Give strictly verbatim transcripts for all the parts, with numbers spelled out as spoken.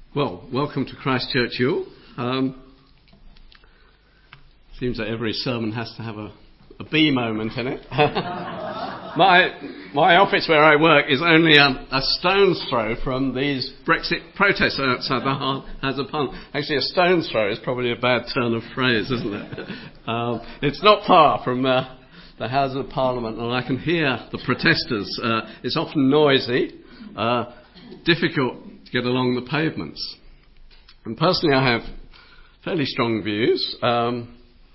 Well, welcome to Christchurch, you. Um, seems that every sermon has to have a, a B moment in it. my my office where I work is only a, a stone's throw from these Brexit protests outside the House of Parliament. Actually, a stone's throw is probably a bad turn of phrase, isn't it? Um, it's not far from uh, the House of Parliament, and I can hear the protesters. Uh, it's often noisy, uh, difficult to get along the pavements. And personally, I have fairly strong views, um,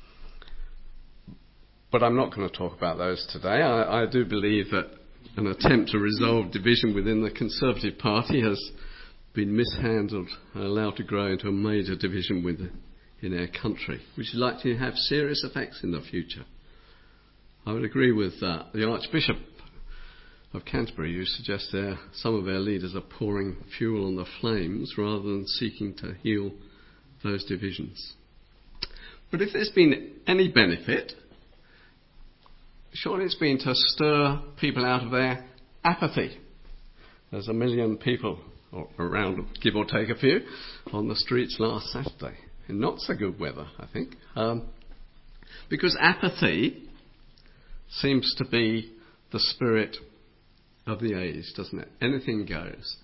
but I'm not going to talk about those today. I, I do believe that an attempt to resolve division within the Conservative Party has been mishandled and allowed to grow into a major division within in our country, which is likely to have serious effects in the future. I would agree with uh, the Archbishop of Canterbury, who suggests there some of our leaders are pouring fuel on the flames rather than seeking to heal those divisions. But if there's been any benefit, surely it's been to stir people out of their apathy. There's a million people around, give or take a few, on the streets last Saturday. In not so good weather, I think. Um, because apathy seems to be the spirit of the age, doesn't it? Anything goes.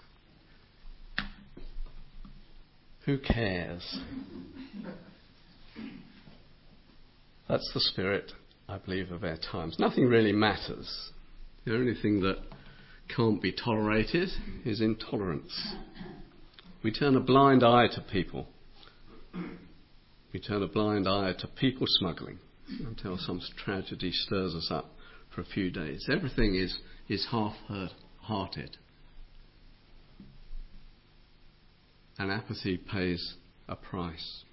Who cares? That's the spirit, I believe, of our times. Nothing really matters. The only thing that can't be tolerated is intolerance. We turn a blind eye to people. We turn a blind eye to people smuggling until some tragedy stirs us up for a few days. Everything is, is half-hearted. And apathy pays a price.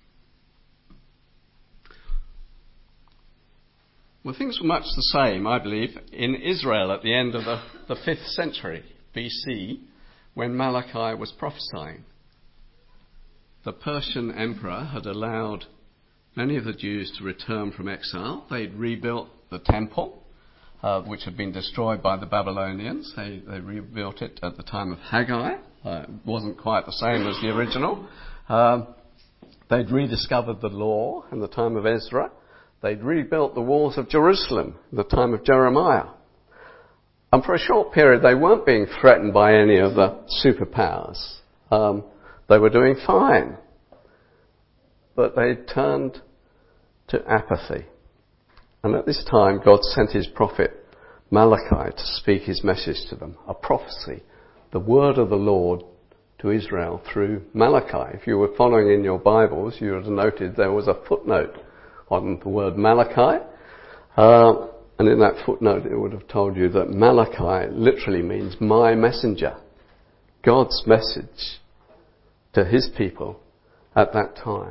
Well, things were much the same, I believe, in Israel at the end of the, the fifth century B C, when Malachi was prophesying. The Persian emperor had allowed many of the Jews to return from exile. They'd rebuilt the temple, Uh, which had been destroyed by the Babylonians. They, they rebuilt it at the time of Haggai. Uh, it wasn't quite the same as the original. Um, they'd rediscovered the law in the time of Ezra. They'd rebuilt the walls of Jerusalem in the time of Jeremiah. And for a short period, they weren't being threatened by any of the superpowers. Um, they were doing fine. But they turned to apathy. And at this time, God sent his prophet Malachi to speak his message to them, a prophecy, the word of the Lord to Israel through Malachi. If you were following in your Bibles, you would have noted there was a footnote on the word Malachi. Uh, and in that footnote, it would have told you that Malachi literally means my messenger, God's message to his people at that time.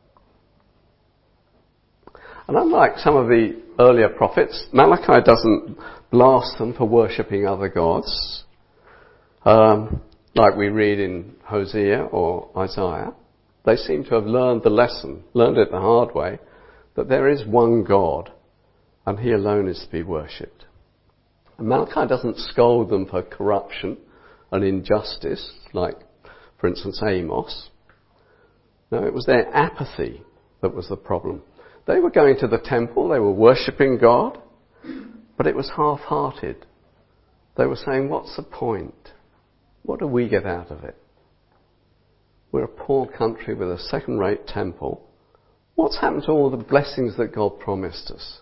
And unlike some of the earlier prophets, Malachi doesn't blast them for worshipping other gods, um, like we read in Hosea or Isaiah. They seem to have learned the lesson, learned it the hard way, that there is one God and he alone is to be worshipped. And Malachi doesn't scold them for corruption and injustice, like, for instance, Amos. No, it was their apathy that was the problem. They were going to the temple, they were worshipping God, but it was half-hearted. They were saying, what's the point? What do we get out of it? We're a poor country with a second-rate temple. What's happened to all the blessings that God promised us?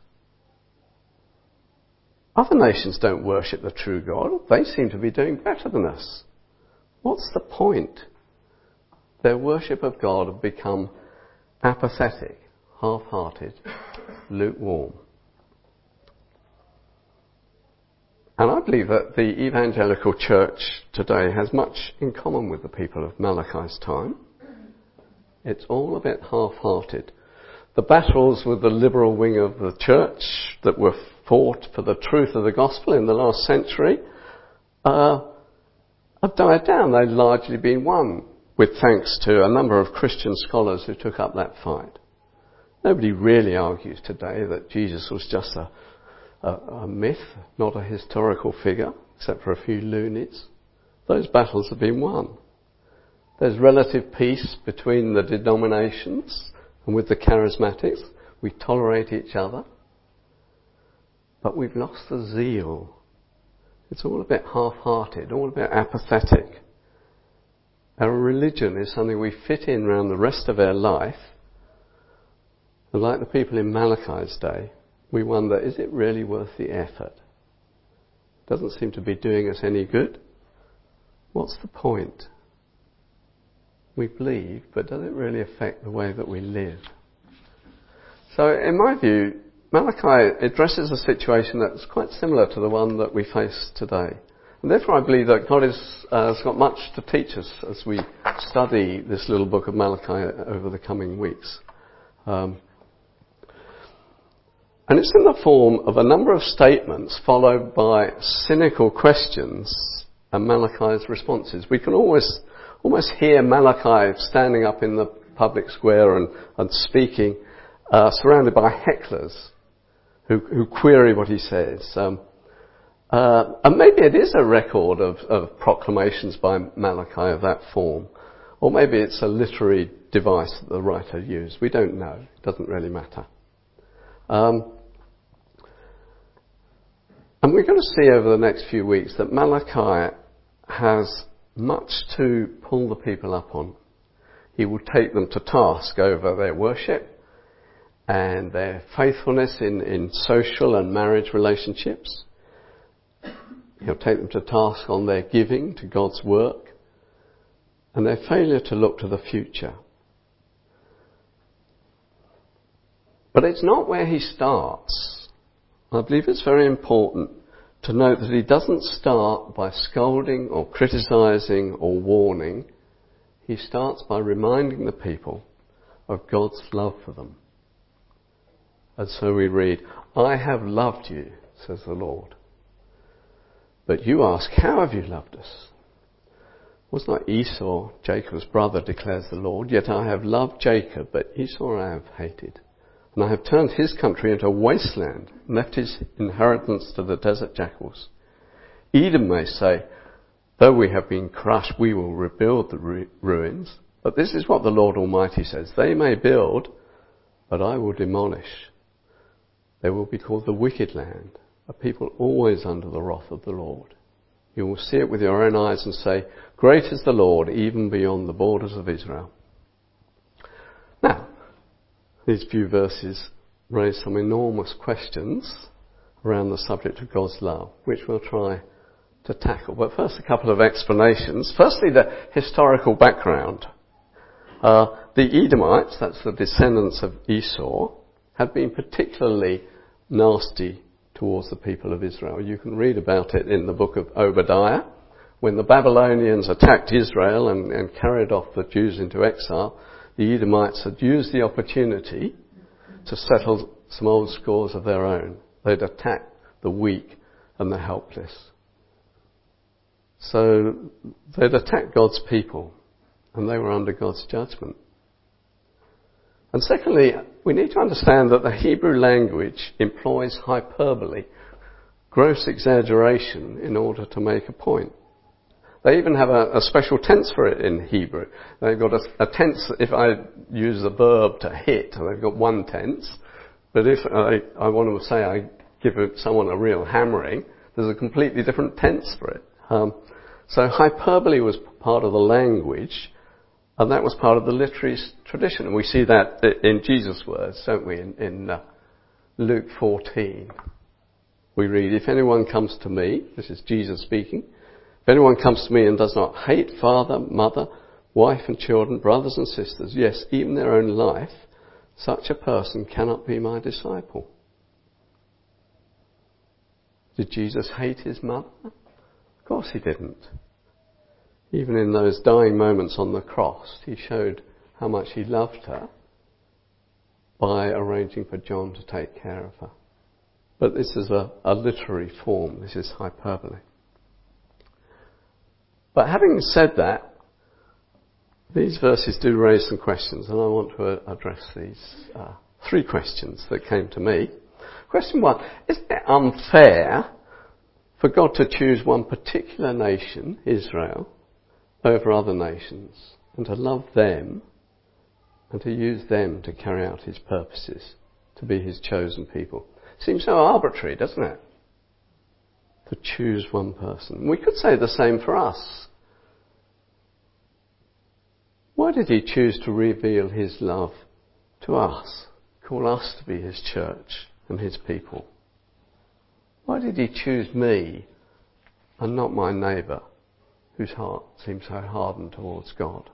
Other nations don't worship the true God. They seem to be doing better than us. What's the point? Their worship of God had become apathetic, half-hearted, lukewarm. And I believe that the evangelical church today has much in common with the people of Malachi's time. It's all a bit half-hearted. The battles with the liberal wing of the church that were fought for the truth of the gospel in the last century uh, have died down. They've largely been won, with thanks to a number of Christian scholars who took up that fight. Nobody really argues today that Jesus was just a, a, a myth, not a historical figure, except for a few loonies. Those battles have been won. There's relative peace between the denominations and with the charismatics. We tolerate each other. But we've lost the zeal. It's all a bit half-hearted, all a bit apathetic. Our religion is something we fit in around the rest of our life. And like the people in Malachi's day, we wonder, is it really worth the effort? It doesn't seem to be doing us any good. What's the point? We believe, but does it really affect the way that we live? So in my view, Malachi addresses a situation that's quite similar to the one that we face today. And therefore I believe that God is, uh, has got much to teach us as we study this little book of Malachi over the coming weeks. Um, and it's in the form of a number of statements followed by cynical questions and Malachi's responses. We can always almost hear Malachi standing up in the public square and, and speaking, uh, surrounded by hecklers who, who query what he says. Um, uh, and maybe it is a record of, of proclamations by Malachi of that form. Or maybe it's a literary device that the writer used. We don't know. It doesn't really matter. Um, and we're going to see over the next few weeks that Malachi has much to pull the people up on. He will take them to task over their worship and their faithfulness in, in social and marriage relationships. He'll take them to task on their giving to God's work and their failure to look to the future. But it's not where he starts. I believe it's very important to note that he doesn't start by scolding or criticising or warning. He starts by reminding the people of God's love for them. And so we read, I have loved you, says the Lord. But you ask, how have you loved us? Was not Esau Jacob's brother, declares the Lord? Yet I have loved Jacob, but Esau I have hated. And I have turned his country into a wasteland, and left his inheritance to the desert jackals. Edom may say, though we have been crushed, we will rebuild the ru- ruins. But this is what the Lord Almighty says. They may build, but I will demolish. They will be called the wicked land, a people always under the wrath of the Lord. You will see it with your own eyes and say, great is the Lord, even beyond the borders of Israel. Now, these few verses raise some enormous questions around the subject of God's love, which we'll try to tackle. But first, a couple of explanations. Firstly, the historical background. Uh, the Edomites, that's the descendants of Esau, had been particularly nasty towards the people of Israel. You can read about it in the book of Obadiah. When the Babylonians attacked Israel and, and carried off the Jews into exile, the Edomites had used the opportunity to settle some old scores of their own. They'd attacked the weak and the helpless. So they'd attacked God's people, and they were under God's judgment. And secondly, we need to understand that the Hebrew language employs hyperbole, gross exaggeration, in order to make a point. They even have a, a special tense for it in Hebrew. They've got a, a tense, if I use the verb to hit, they've got one tense. But if I, I want to say I give someone a real hammering, there's a completely different tense for it. Um, so hyperbole was part of the language, and that was part of the literary tradition. And we see that in Jesus' words, don't we, in, in uh, Luke fourteen. We read, if anyone comes to me, this is Jesus speaking, if anyone comes to me and does not hate father, mother, wife and children, brothers and sisters, yes, even their own life, such a person cannot be my disciple. Did Jesus hate his mother? Of course he didn't. Even in those dying moments on the cross, he showed how much he loved her by arranging for John to take care of her. But this is a, a literary form. This is hyperbole. But having said that, these verses do raise some questions, and I want to address these uh, three questions that came to me. Question one, is it unfair for God to choose one particular nation, Israel, over other nations? and to love them and to use them to carry out his purposes, to be his chosen people. Seems so arbitrary, doesn't it? To choose one person. We could say the same for us. Why did he choose to reveal his love to us, call us to be his church and his people? Why did he choose me and not my neighbour, whose heart seems so hardened towards God?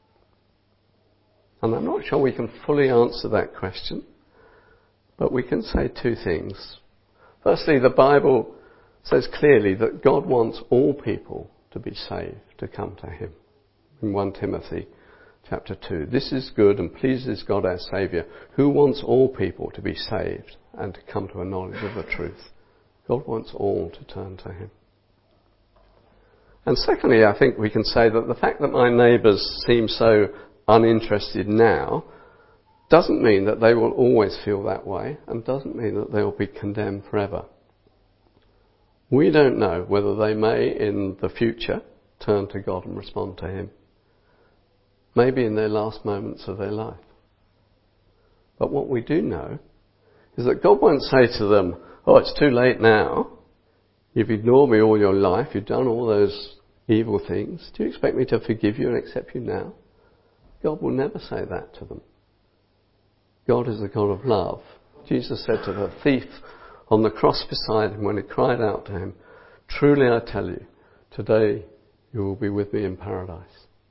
And I'm not sure we can fully answer that question, but we can say two things. Firstly, the Bible says clearly that God wants all people to be saved, to come to him. In First Timothy chapter two, this is good and pleases God our Saviour, who wants all people to be saved and to come to a knowledge of the truth. God wants all to turn to him. And secondly, I think we can say that the fact that my neighbours seem so uninterested now doesn't mean that they will always feel that way, and doesn't mean that they will be condemned forever. We don't know whether they may in the future turn to God and respond to him. Maybe in their last moments of their life. But what we do know is that God won't say to them, oh, it's too late now. You've ignored me all your life. You've done all those evil things. Do you expect me to forgive you and accept you now? God will never say that to them. God is the God of love. Jesus said to the thief on the cross beside him when he cried out to him, truly I tell you, today you will be with me in paradise.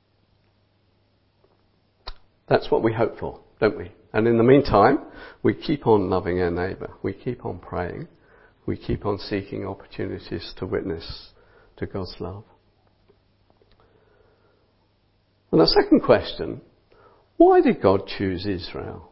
That's what we hope for, don't we? And in the meantime, we keep on loving our neighbour. We keep on praying. We keep on seeking opportunities to witness to God's love. And the second question, why did God choose Israel?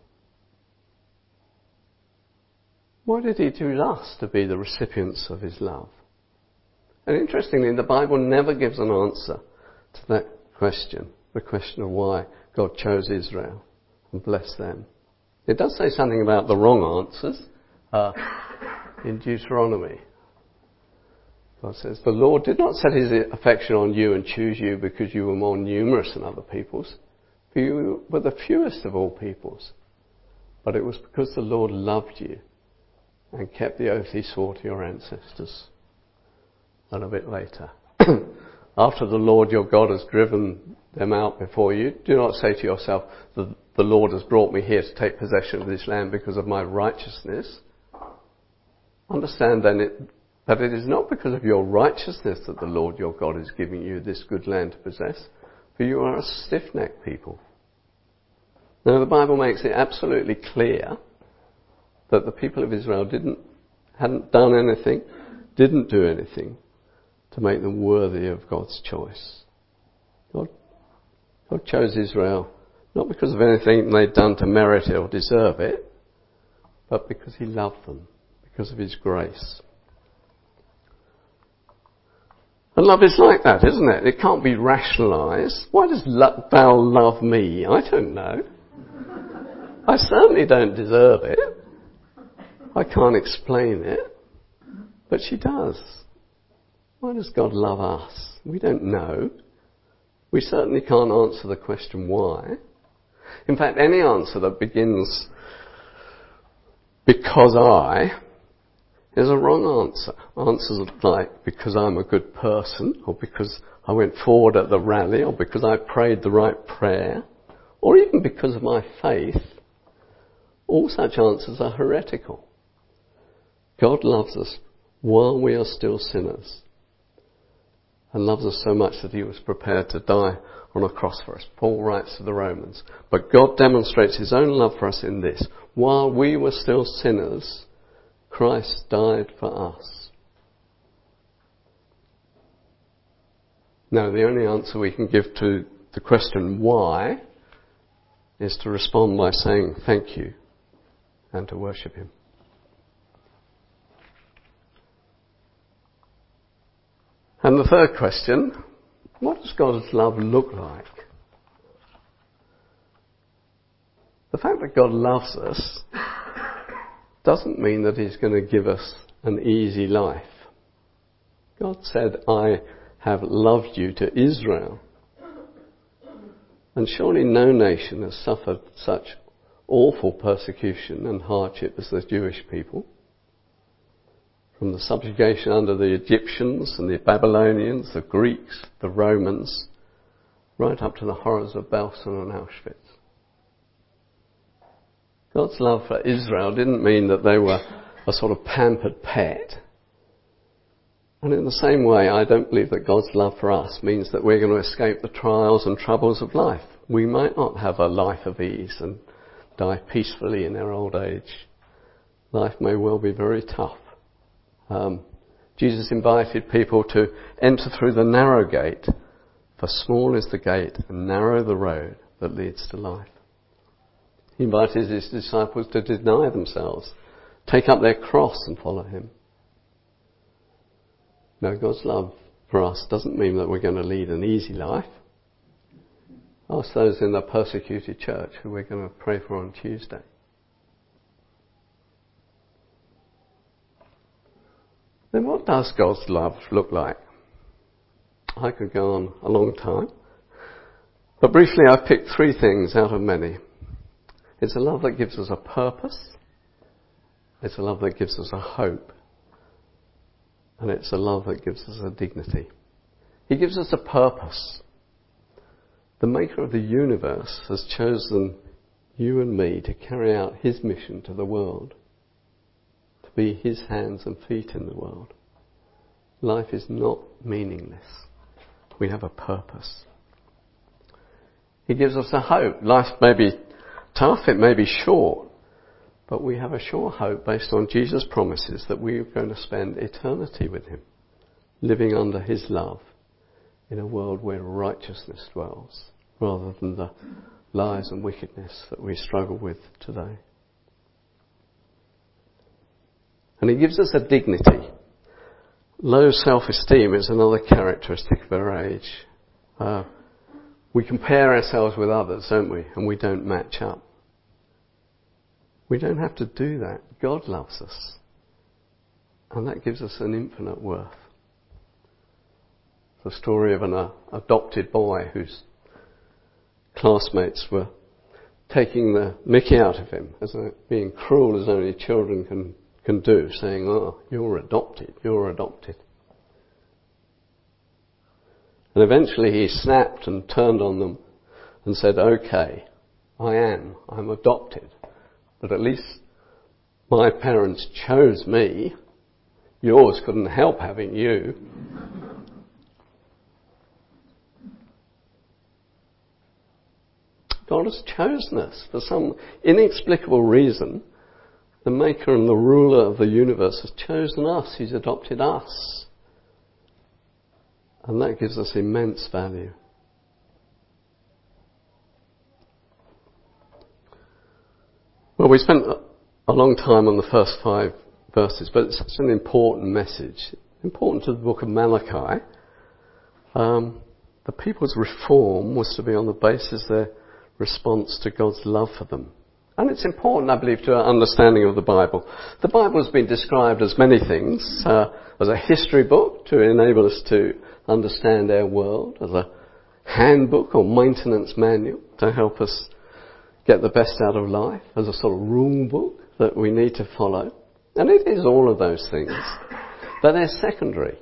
Why did he choose us to be the recipients of his love? And interestingly, the Bible never gives an answer to that question, the question of why God chose Israel and blessed them. It does say something about the wrong answers uh, in Deuteronomy. God says, the Lord did not set his affection on you and choose you because you were more numerous than other peoples, for you were the fewest of all peoples. But it was because the Lord loved you and kept the oath he swore to your ancestors. And a bit later, after the Lord your God has driven them out before you, do not say to yourself, the, the Lord has brought me here to take possession of this land because of my righteousness. Understand then it, that it is not because of your righteousness that the Lord your God is giving you this good land to possess, for you are a stiff-necked people. Now the Bible makes it absolutely clear that the people of Israel didn't, hadn't done anything, didn't do anything to make them worthy of God's choice. God, God chose Israel not because of anything they'd done to merit it or deserve it, but because he loved them, because of his grace. And love is like that, isn't it? It can't be rationalised. Why does lo- thou love me? I don't know. I certainly don't deserve it. I can't explain it. But she does. Why does God love us? We don't know. We certainly can't answer the question why. In fact, any answer that begins because I is a wrong answer. Answers like because I'm a good person, or because I went forward at the rally, or because I prayed the right prayer, or even because of my faith, all such answers are heretical. God loves us while we are still sinners, and loves us so much that he was prepared to die on a cross for us. Paul writes to the Romans, but God demonstrates his own love for us in this: while we were still sinners, Christ died for us. Now, the only answer we can give to the question why is to respond by saying thank you and to worship him. And the third question, what does God's love look like? The fact that God loves us doesn't mean that he's going to give us an easy life. God said, I have loved you to Israel. And surely no nation has suffered such awful persecution and hardship as the Jewish people. From the subjugation under the Egyptians and the Babylonians, the Greeks, the Romans, right up to the horrors of Belsen and Auschwitz. God's love for Israel didn't mean that they were a sort of pampered pet. And in the same way, I don't believe that God's love for us means that we're going to escape the trials and troubles of life. We might not have a life of ease and die peacefully in our old age. Life may well be very tough. Um, Jesus invited people to enter through the narrow gate, for small is the gate and narrow the road that leads to life. He invited his disciples to deny themselves, take up their cross and follow him. Now, God's love for us doesn't mean that we're going to lead an easy life. Ask those in the persecuted church who we're going to pray for on Tuesday. Then what does God's love look like? I could go on a long time. But briefly, I've picked three things out of many. It's a love that gives us a purpose. It's a love that gives us a hope. And it's a love that gives us a dignity. He gives us a purpose. The maker of the universe has chosen you and me to carry out his mission to the world. To be his hands and feet in the world. Life is not meaningless. We have a purpose. He gives us a hope. Life may be tough, it may be short, but we have a sure hope based on Jesus' promises that we are going to spend eternity with him, living under his love in a world where righteousness dwells, rather than the lies and wickedness that we struggle with today. And he gives us a dignity. Low self-esteem is another characteristic of our age. Uh, we compare ourselves with others, don't we? And we don't match up. We don't have to do that. God loves us. And that gives us an infinite worth. The story of an uh, adopted boy whose classmates were taking the mickey out of him, as a, being cruel as only children can, can do, saying, oh, you're adopted, you're adopted. And eventually he snapped and turned on them and said, okay, I am, I'm adopted. But at least my parents chose me. Yours couldn't help having you. God has chosen us for some inexplicable reason. The maker and the ruler of the universe has chosen us. He's adopted us. And that gives us immense value. Well, we spent a long time on the first five verses, but it's such an important message, important to the book of Malachi. Um, the people's reform was to be on the basis of their response to God's love for them. And it's important, I believe, to our understanding of the Bible. The Bible has been described as many things, uh, as a history book to enable us to understand our world, as a handbook or maintenance manual to help us get the best out of life, as a sort of rule book that we need to follow. And it is all of those things. But they're secondary.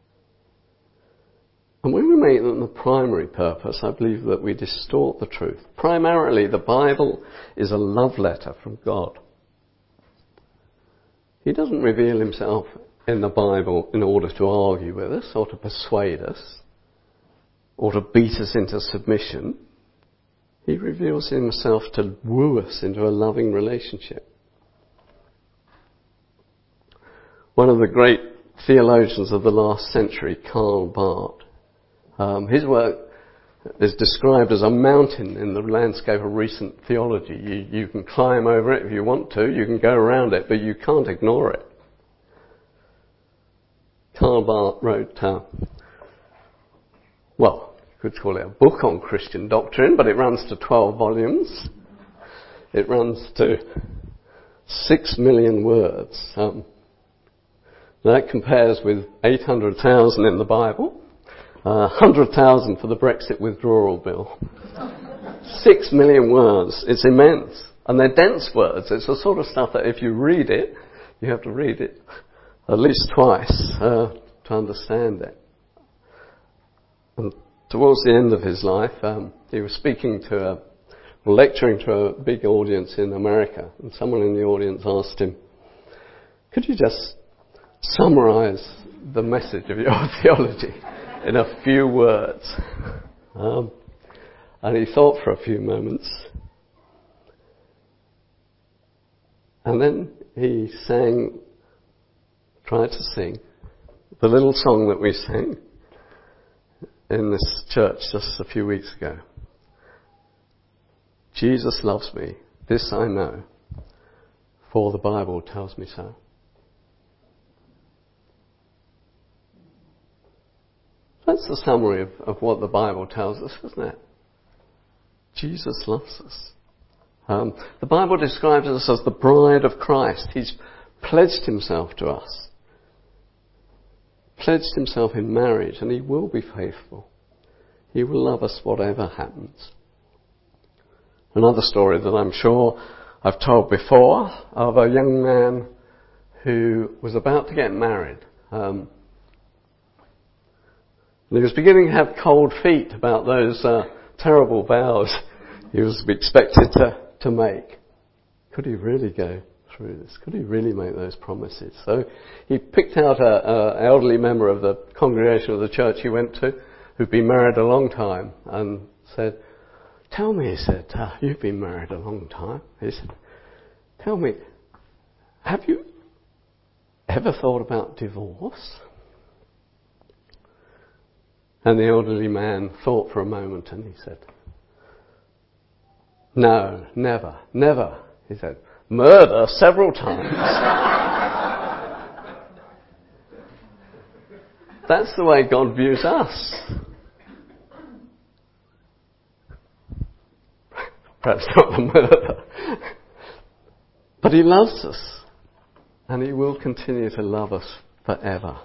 And when we make them the primary purpose, I believe that we distort the truth. Primarily, the Bible is a love letter from God. He doesn't reveal himself in the Bible in order to argue with us or to persuade us or to beat us into submission. He reveals himself to woo us into a loving relationship. One of the great theologians of the last century, Karl Barth, um, his work is described as a mountain in the landscape of recent theology. You, you can climb over it if you want to, you can go around it, but you can't ignore it. Karl Barth wrote, uh, well, you could call it a book on Christian doctrine, but it runs to twelve volumes. It runs to six million words. Um, that compares with eight hundred thousand in the Bible, uh, one hundred thousand for the Brexit withdrawal bill. Six million words. It's immense. And they're dense words. It's the sort of stuff that if you read it, you have to read it at least twice uh, to understand it. And towards the end of his life, um, he was speaking to a, lecturing to a big audience in America. And someone in the audience asked him, could you just summarize the message of your theology in a few words? Um, and he thought for a few moments. And then he sang, tried to sing, the little song that we sang in this church just a few weeks ago. Jesus loves me, this I know, for the Bible tells me so. That's the summary of, of what the Bible tells us, isn't it? Jesus loves us. Um, the Bible describes us as the bride of Christ. He's pledged himself to us. Pledged himself in marriage, and he will be faithful. He will love us whatever happens. Another story that I'm sure I've told before of a young man who was about to get married. Um, and he was beginning to have cold feet about those uh, terrible vows he was expected to, to make. Could he really go through this? Could he really make those promises? So he picked out an elderly member of the congregation of the church he went to, who'd been married a long time, and said, tell me, he said, uh, you've been married a long time. He said, tell me, have you ever thought about divorce? And the elderly man thought for a moment and he said, no, never, never. He said, murder several times. That's the way God views us. Perhaps not the murder. But he loves us. And he will continue to love us forever.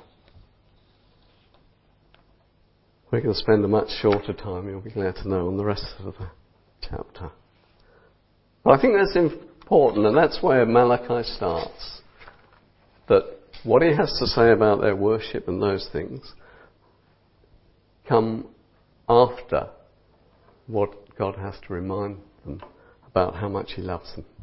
We're going to spend a much shorter time, you'll be glad to know, on the rest of the chapter. But I think that's important, and that's where Malachi starts. That what he has to say about their worship and those things come after what God has to remind them about how much he loves them.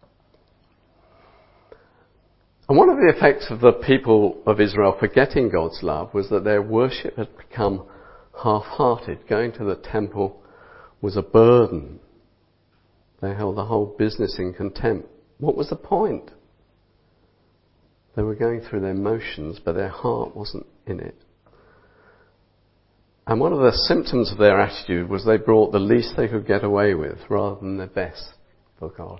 And one of the effects of the people of Israel forgetting God's love was that their worship had become half-hearted. Going to the temple was a burden. They held the whole business in contempt. What was the point? They were going through their motions, but their heart wasn't in it. And one of the symptoms of their attitude was they brought the least they could get away with rather than their best for God.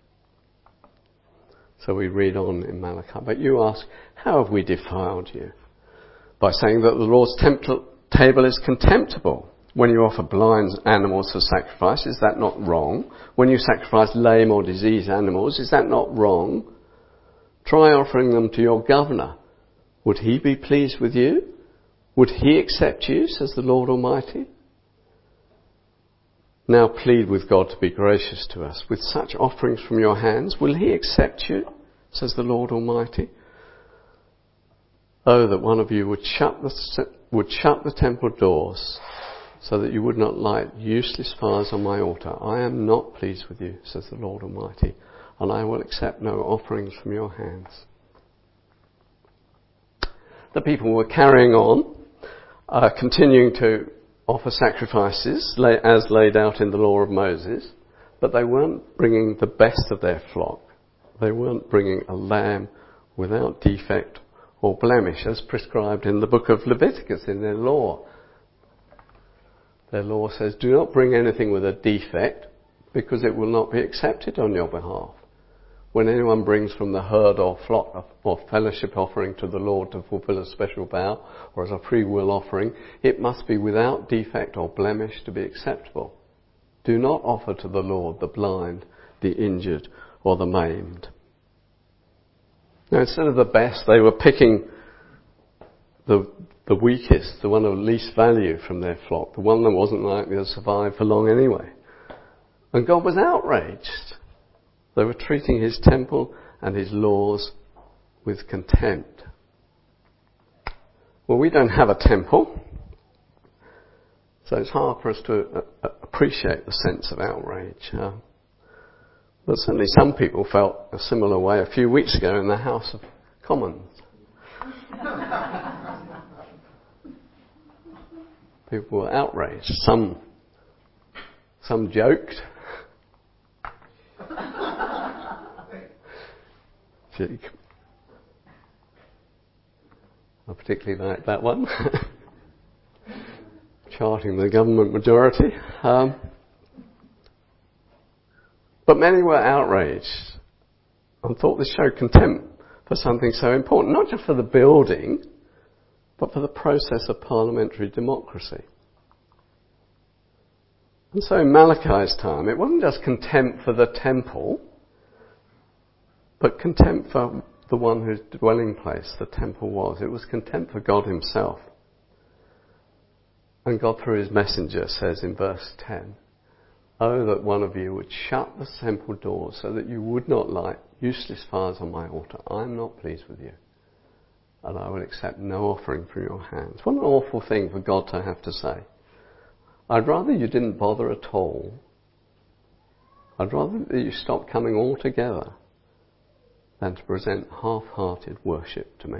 So we read on in Malachi. But you ask, how have we defiled you? By saying that the Lord's temple table is contemptible. When you offer blind animals for sacrifice, is that not wrong? When you sacrifice lame or diseased animals, is that not wrong? Try offering them to your governor. Would he be pleased with you? Would he accept you, says the Lord Almighty? Now plead with God to be gracious to us. With such offerings from your hands, will he accept you, says the Lord Almighty? Oh, that one of you would shut the, would shut the temple doors so that you would not light useless fires on my altar. I am not pleased with you, says the Lord Almighty, and I will accept no offerings from your hands. The people were carrying on, uh, continuing to offer sacrifices as laid out in the law of Moses, but they weren't bringing the best of their flock. They weren't bringing a lamb without defect or blemish, as prescribed in the book of Leviticus in their law. Their law says, do not bring anything with a defect, because it will not be accepted on your behalf. When anyone brings from the herd or flock or fellowship offering to the Lord to fulfill a special vow, or as a free will offering, it must be without defect or blemish to be acceptable. Do not offer to the Lord the blind, the injured, or the maimed. Now, instead of the best, they were picking the the weakest, the one of least value from their flock, the one that wasn't likely to survive for long anyway. And God was outraged. They were treating his temple and his laws with contempt. Well, we don't have a temple, so it's hard for us to uh, appreciate the sense of outrage. Uh, but certainly some people felt a similar way a few weeks ago in the House of Commons. People were outraged. Some, some joked. I particularly like that one. Charting the government majority. Um, but many were outraged and thought this showed contempt for something so important, not just for the building, but for the process of parliamentary democracy. And so in Malachi's time, it wasn't just contempt for the temple, but contempt for the one whose dwelling place the temple was. It was contempt for God himself. And God through his messenger says in verse ten, "Oh, that one of you would shut the temple doors so that you would not light useless fires on my altar. I am not pleased with you, and I will accept no offering from your hands." What an awful thing for God to have to say. I'd rather you didn't bother at all. I'd rather that you stopped coming altogether than to present half-hearted worship to me.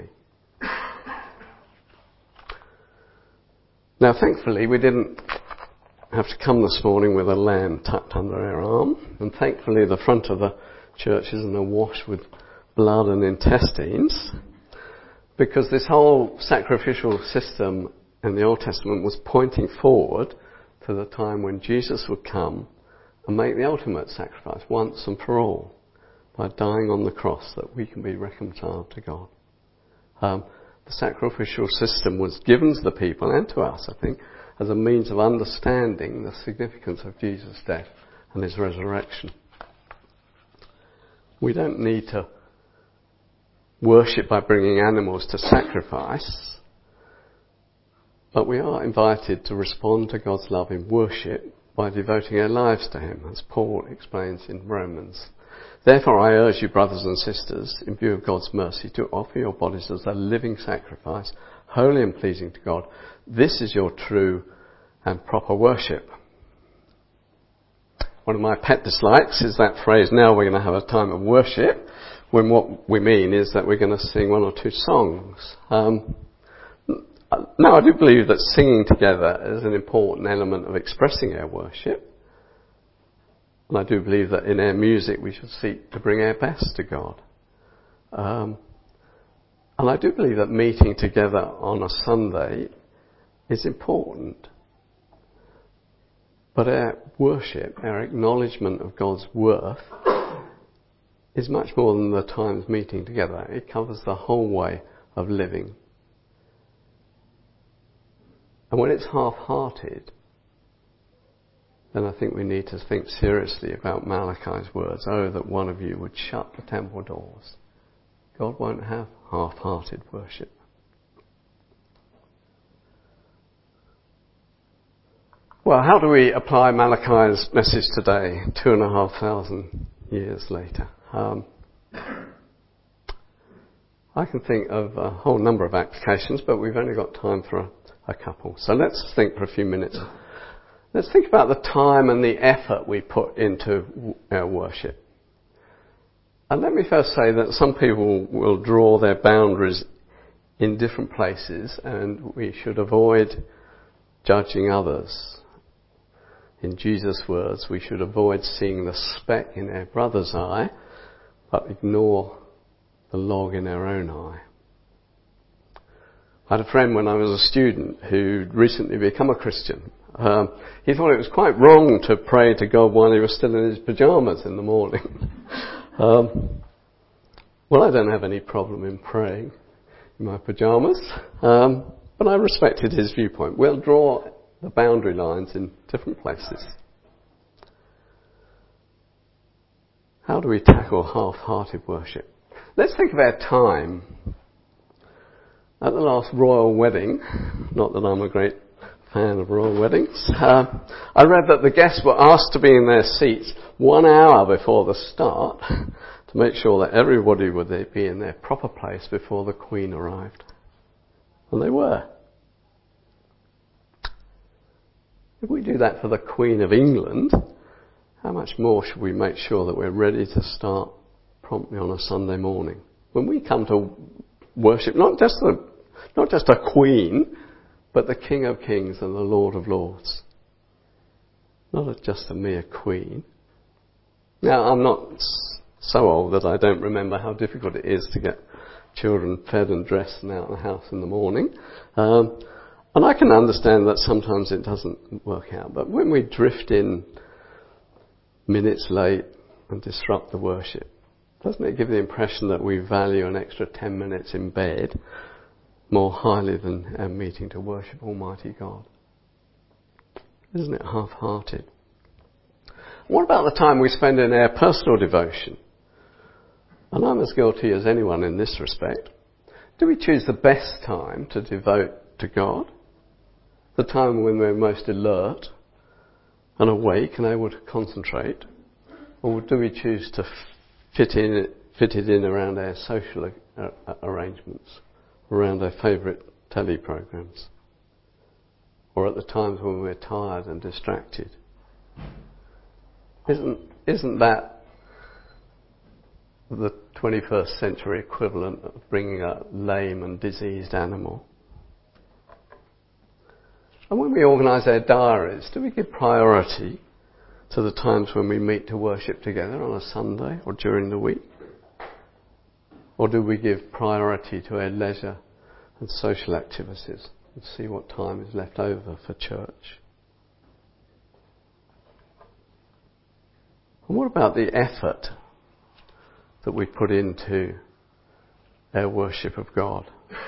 Now, thankfully, we didn't have to come this morning with a lamb tucked under our arm, and thankfully the front of the church isn't awash with blood and intestines, because this whole sacrificial system in the Old Testament was pointing forward to the time when Jesus would come and make the ultimate sacrifice once and for all by dying on the cross that we can be reconciled to God. Um, the sacrificial system was given to the people and to us, I think, as a means of understanding the significance of Jesus' death and his resurrection. We don't need to worship by bringing animals to sacrifice, but we are invited to respond to God's love in worship by devoting our lives to him, as Paul explains in Romans. "Therefore I urge you, brothers and sisters, in view of God's mercy, to offer your bodies as a living sacrifice, holy and pleasing to God. This is your true and proper worship." One of my pet dislikes is that phrase, "now we're going to have a time of worship," when what we mean is that we're going to sing one or two songs. Um, now, I do believe that singing together is an important element of expressing our worship. And I do believe that in our music we should seek to bring our best to God. Um, and I do believe that meeting together on a Sunday is important. But our worship, our acknowledgement of God's worth, is much more than the times meeting together. It covers the whole way of living. And when it's half-hearted, then I think we need to think seriously about Malachi's words, "Oh, that one of you would shut the temple doors." God won't have half-hearted worship. Well, how do we apply Malachi's message today, two and a half thousand years later? Um, I can think of a whole number of applications, but we've only got time for a, a couple. So let's think for a few minutes. Let's think about the time and the effort we put into our worship. And let me first say that some people will draw their boundaries in different places, and we should avoid judging others. In Jesus' words, we should avoid seeing the speck in our brother's eye, but ignore the log in our own eye. I had a friend when I was a student who'd recently become a Christian. Um, he thought it was quite wrong to pray to God while he was still in his pyjamas in the morning. um, well, I don't have any problem in praying in my pyjamas, um, but I respected his viewpoint. We'll draw the boundary lines in different places. How do we tackle half-hearted worship? Let's think of our time. At the last royal wedding, not that I'm a great fan of royal weddings. Uh, I read that the guests were asked to be in their seats one hour before the start to make sure that everybody would be in their proper place before the Queen arrived. And they were. If we do that for the Queen of England, how much more should we make sure that we're ready to start promptly on a Sunday morning? When we come to worship, not just the, not just a Queen, but the King of Kings and the Lord of Lords. Not just a mere Queen. Now, I'm not so old that I don't remember how difficult it is to get children fed and dressed and out of the house in the morning. Um, and I can understand that sometimes it doesn't work out. But when we drift in minutes late and disrupt the worship, doesn't it give the impression that we value an extra ten minutes in bed more highly than our meeting to worship Almighty God? Isn't it half-hearted? What about the time we spend in our personal devotion? And I'm as guilty as anyone in this respect. Do we choose the best time to devote to God? The time when we're most alert and awake and able to concentrate? Or do we choose to fit in fit it in around our social uh, arrangements, around our favourite telly programmes, or at the times when we're tired and distracted? Isn't isn't that the twenty-first century equivalent of bringing a lame and diseased animal? And when we organise our diaries, do we give priority to the times when we meet to worship together on a Sunday or during the week? Or do we give priority to our leisure and social activities and see what time is left over for church? And what about the effort that we put into our worship of God?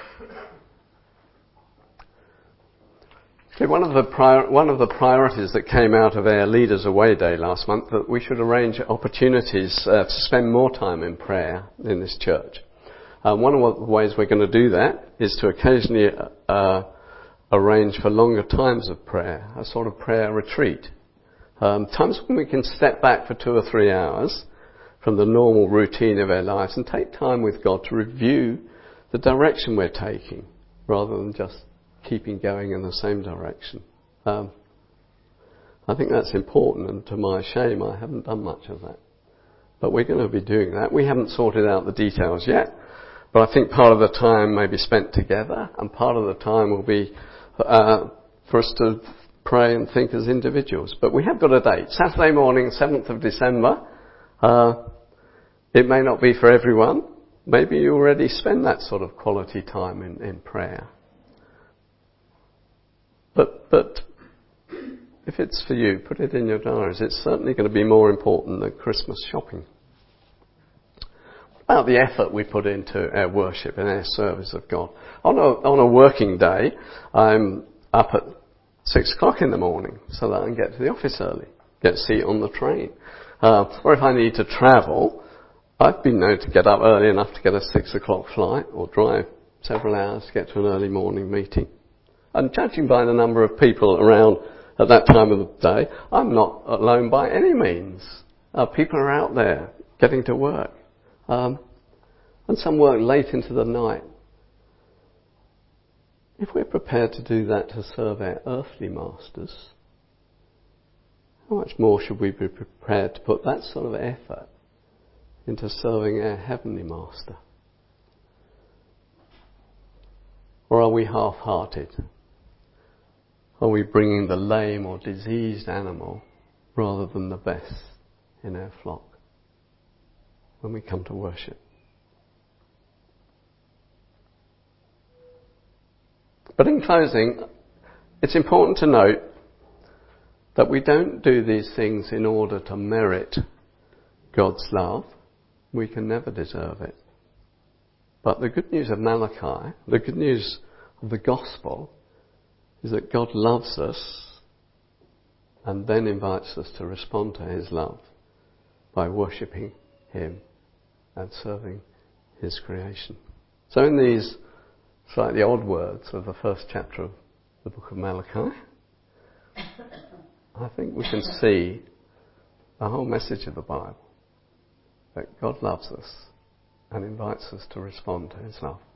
Okay, one of the prior, one of the priorities that came out of our Leaders Away Day last month, that we should arrange opportunities uh, to spend more time in prayer in this church. Uh, one of the ways we're going to do that is to occasionally uh, arrange for longer times of prayer, a sort of prayer retreat. Um, times when we can step back for two or three hours from the normal routine of our lives and take time with God to review the direction we're taking, rather than just keeping going in the same direction. Um, I think that's important, and to my shame I haven't done much of that. But we're going to be doing that. We haven't sorted out the details yet, but I think part of the time may be spent together, and part of the time will be uh, for us to pray and think as individuals. But we have got a date, Saturday morning, seventh of December. Uh, it may not be for everyone. Maybe you already spend that sort of quality time in, in prayer. But, but if it's for you, put it in your diaries. It's certainly going to be more important than Christmas shopping. What about the effort we put into our worship and our service of God? On a, on a working day, I'm up at six o'clock in the morning so that I can get to the office early, get a seat on the train. Uh, or if I need to travel, I've been known to get up early enough to get a six o'clock flight or drive several hours to get to an early morning meeting. And judging by the number of people around at that time of the day, I'm not alone by any means. Uh, people are out there getting to work. Um, and some work late into the night. If we're prepared to do that to serve our earthly masters, how much more should we be prepared to put that sort of effort into serving our heavenly master? Or are we half-hearted? Are we bringing the lame or diseased animal rather than the best in our flock when we come to worship? But in closing, it's important to note that we don't do these things in order to merit God's love. We can never deserve it. But the good news of Malachi, the good news of the gospel, is that God loves us and then invites us to respond to his love by worshipping him and serving his creation. So in these slightly odd words of the first chapter of the book of Malachi, I think we can see the whole message of the Bible, that God loves us and invites us to respond to his love.